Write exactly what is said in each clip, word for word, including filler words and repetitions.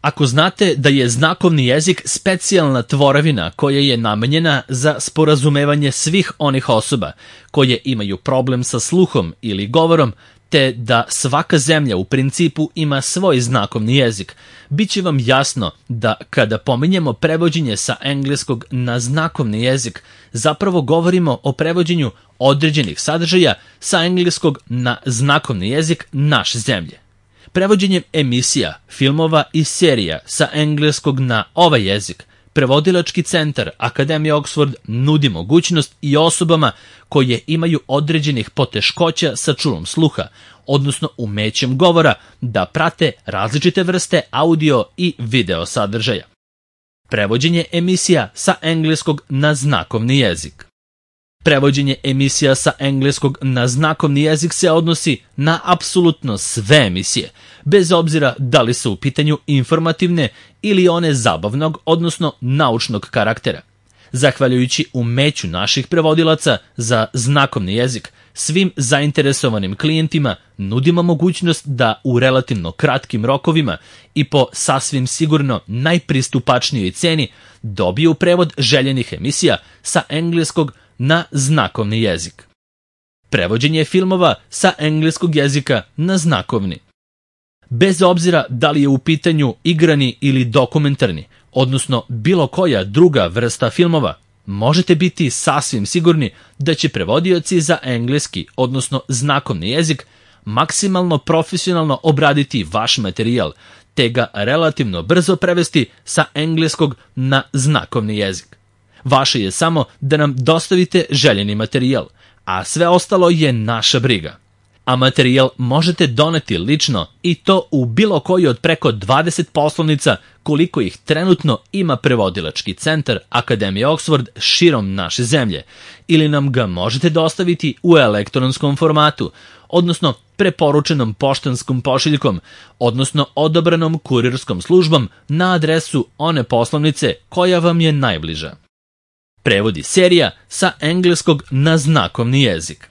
Ako znate da je znakovni jezik specijalna tvorevina koja je namenjena za sporazumevanje svih onih osoba koje imaju problem sa sluhom ili govorom, te da svaka zemlja u principu ima svoj znakovni jezik, bit će vam jasno da kada pominjemo prevođenje sa engleskog na znakovni jezik, zapravo govorimo o prevođenju određenih sadržaja sa engleskog na znakovni jezik naše zemlje. Prevođenjem emisija, filmova i serija sa engleskog na ovaj jezik, Prevodilački centar Akademije Oxford nudi mogućnost i osobama koje imaju određenih poteškoća sa čulom sluha, odnosno umećem govora, da prate različite vrste audio i video sadržaja. Prevođenje emisija sa engleskog na znakovni jezik. Prevođenje emisija sa engleskog na znakovni jezik se odnosi na apsolutno sve emisije, bez obzira da li su u pitanju informativne ili one zabavnog, odnosno naučnog karaktera. Zahvaljujući umeću naših prevodilaca za znakovni jezik, svim zainteresovanim klijentima nudimo mogućnost da u relativno kratkim rokovima i po sasvim sigurno najpristupačnijoj ceni dobiju prevod željenih emisija sa engleskog na znakovni jezik. Prevođenje filmova sa engleskog jezika na znakovni. Bez obzira da li je u pitanju igrani ili dokumentarni, odnosno bilo koja druga vrsta filmova, možete biti sasvim sigurni da će prevodioci za engleski, odnosno znakovni jezik, maksimalno profesionalno obraditi vaš materijal, te ga relativno brzo prevesti sa engleskog na znakovni jezik. Vaše je samo da nam dostavite željeni materijal, a sve ostalo je naša briga. A materijal možete doneti lično i to u bilo koji od preko dvadeset poslovnica koliko ih trenutno ima Prevodilački centar Akademije Oxford širom naše zemlje, ili nam ga možete dostaviti u elektronskom formatu, odnosno preporučenom poštanskom pošiljkom, odnosno odabranom kurirskom službom na adresu one poslovnice koja vam je najbliža. Prevodi serija sa engleskog na znakovni jezik.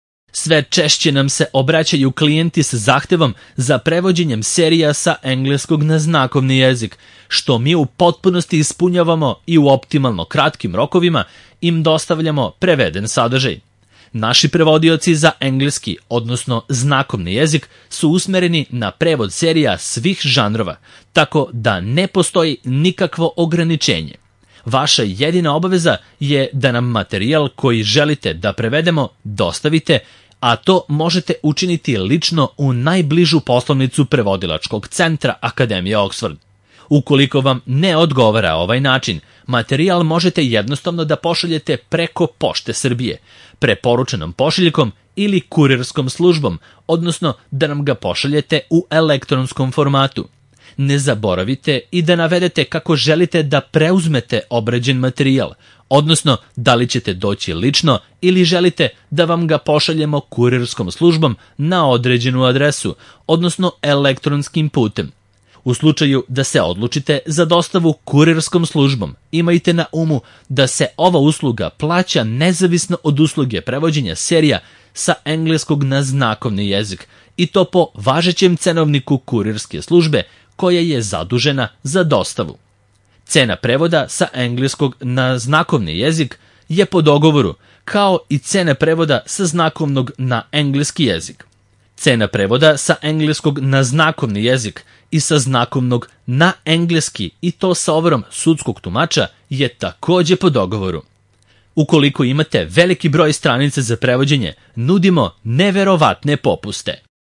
Sve češće nam se obraćaju klijenti sa zahtevom za prevođenjem serija sa engleskog na znakovni jezik, što mi u potpunosti ispunjavamo i u optimalno kratkim rokovima im dostavljamo preveden sadržaj. Naši prevodioci za engleski, odnosno znakovni jezik, su usmereni na prevod serija svih žanrova, tako da ne postoji nikakvo ograničenje. Vaša jedina obaveza je da nam materijal koji želite da prevedemo dostavite, a to možete učiniti lično u najbližu poslovnicu Prevodilačkog centra Akademije Oxford. Ukoliko vam ne odgovara ovaj način, materijal možete jednostavno da pošaljete preko Pošte Srbije, preporučenom pošiljkom ili kurirskom službom, odnosno da nam ga pošaljete u elektronskom formatu. Ne zaboravite i da navedete kako želite da preuzmete obrađen materijal, odnosno da li ćete doći lično ili želite da vam ga pošaljemo kurirskom službom na određenu adresu, odnosno elektronskim putem. U slučaju da se odlučite za dostavu kurirskom službom, imajte na umu da se ova usluga plaća nezavisno od usluge prevođenja serija sa engleskog na znakovni jezik, i to po važećem cenovniku kurirske službe koja je zadužena za dostavu. Cena prevoda sa engleskog na znakovni jezik je po dogovoru, kao i cena prevoda sa znakovnog na engleski jezik. Cena prevoda sa engleskog na znakovni jezik i sa znakovnog na engleski, i to sa overom sudskog tumača, je takođe po dogovoru. Ukoliko imate veliki broj stranica za prevođenje, nudimo neverovatne popuste.